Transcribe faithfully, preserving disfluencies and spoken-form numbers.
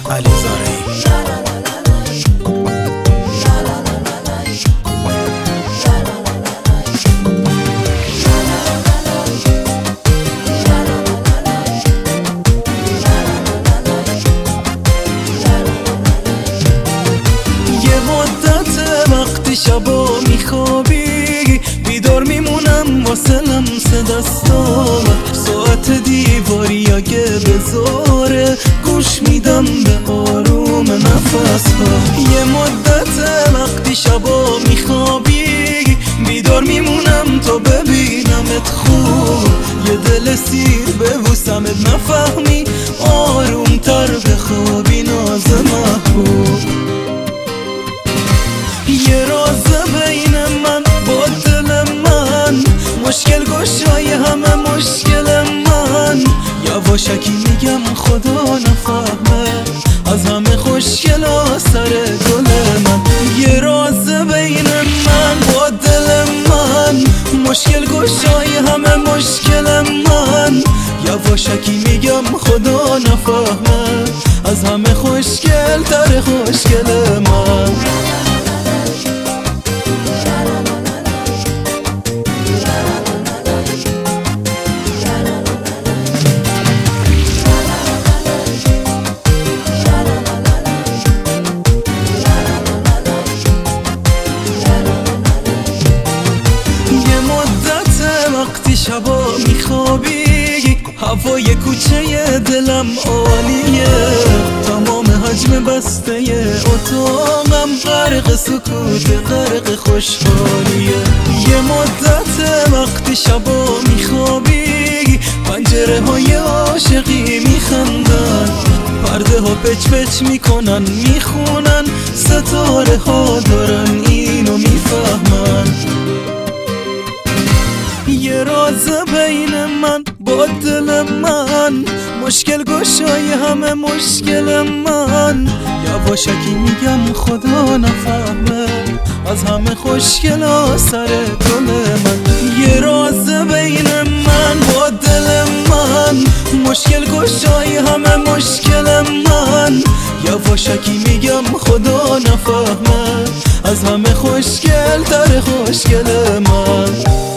علیزاده. شبا میخوابی بیدار میمونم واسه لمس دستات، ساعت دیواری اگه بذاره گوش میدم به آروم نفس ها. یه مدت وقتی شبا میخوابی بیدار میمونم تا ببینمت خوب، یه دل سیر ببوسمت نفهمی آروم تر بخوابی ناز محبوب. یه راز بین من با دل من، مشکل گشای همه مشکل من، یواشکی میگم خدا نفهمه از همه خوشگل ها سر گل من. یه راز بین من با دل من، مشکل گشای همه مشکل من، یواشکی میگم خدا نفهمه از همه خوشگل تر خوشگل من. وقتی شبا میخوابی هوای کوچه دلم عالیه، تمام حجم بسته اتاقم غرق سکوت غرق خوشحالیه. یه مدت وقتی شبا میخوابی پنجره های عاشقی میخندن، پرده ها پچ پچ میکنن میخونن، ستاره ها دارن اینو میفهمن. یه راز بین من با دل من، مشکل گشای همه مشکل من، یواشکی میگم خدا نفهمه از همه خوشگل ها سر گل من. یه راز بین من با دل من، مشکل گشای همه مشکل من، یواشکی میگم خدا نفهمه از همه خوشگل تر خوشگل من.